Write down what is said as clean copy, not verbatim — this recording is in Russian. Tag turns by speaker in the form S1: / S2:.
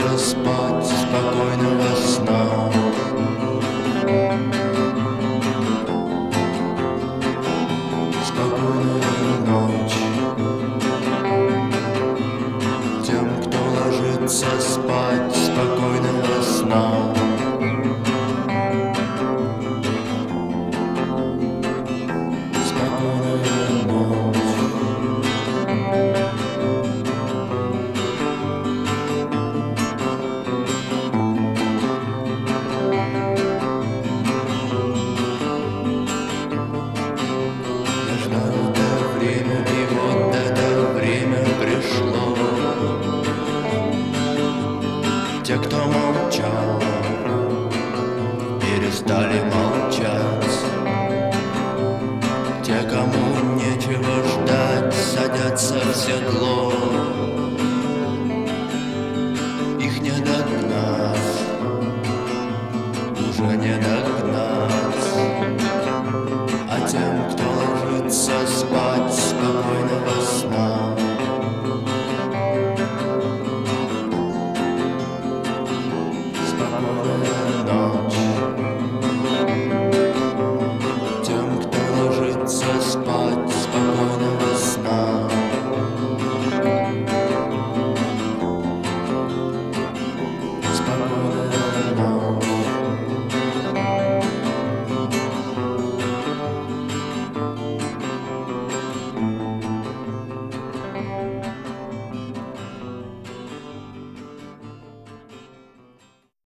S1: ложится спать спокойного сна. Спокойная ночь тем, кто ложится спать спокойного сна. Спокойная ночь. И вот это время пришло. Те, кто молчал, перестали молчать. Те, кому нечего ждать, садятся в седло.